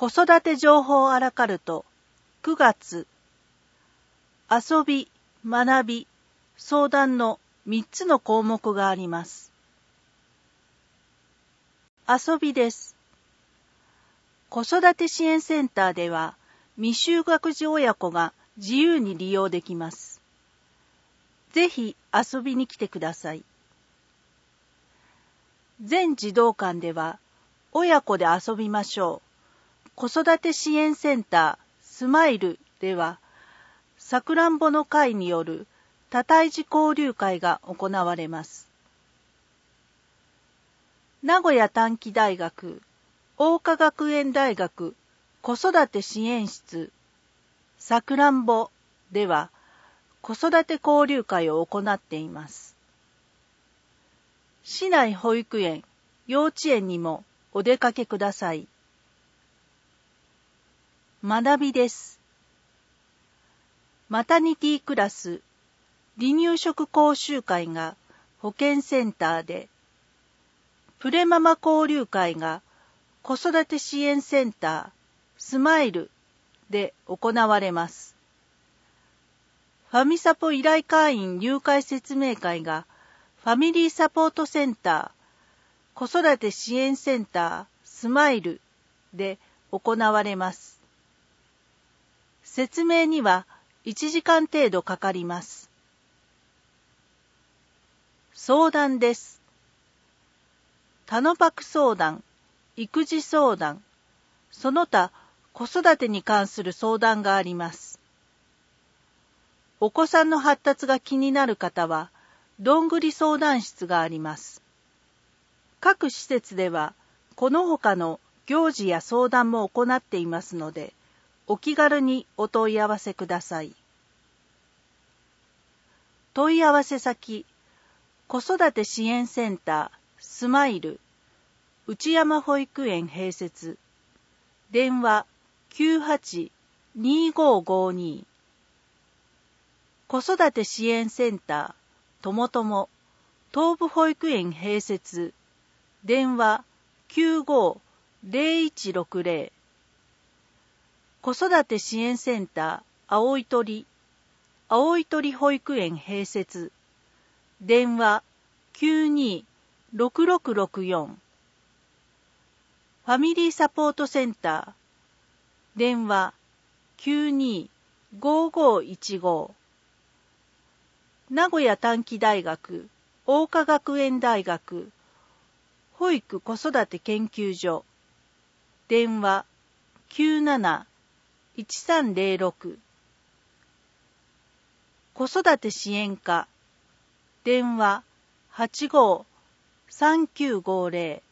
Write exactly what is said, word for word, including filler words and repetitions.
子育て情報アラカルトくがつ、遊び、学び、相談のみっつの項目があります。遊びです。子育て支援センターでは未就学児親子が自由に利用できます。ぜひ遊びに来てください。全児童館では親子で遊びましょう。子育て支援センタースマイルではさくらんぼの会による多胎児交流会が行われます。名古屋短期大学桜花学園大学子育て支援室さくらんぼでは子育て交流会を行っています。市内保育園、幼稚園にもお出かけください。学びです。マタニティクラス、離乳食講習会が保健センターで、プレママ交流会が子育て支援センタースマイルで行われます。ファミサポ依頼会員入会説明会がファミリーサポートセンター子育て支援センタースマイルで行われます。説明にはいちじかん程度かかります。相談です。タノパク相談、育児相談、その他子育てに関する相談があります。お子さんの発達が気になる方は、どんぐり相談室があります。各施設では、この他の行事や相談も行っていますので、お気軽にお問い合わせください。問い合わせ先、子育て支援センタースマイル内山保育園併設電話 きゅうはち にーごーごーにー 子育て支援センターともとも東部保育園併設電話 きゅうごーぜろいちろくぜろ 子育て支援センター青い鳥青い鳥保育園併設電話 きゅうにーろくろくろくよん ファミリーサポートセンター電話 きゅうにーごーごーいちごー 名古屋短期大学桜花学園大学保育子育て研究所電話 きゅうなないちさんぜろろく 子育て支援課電話 はちごーさんきゅうごーぜろ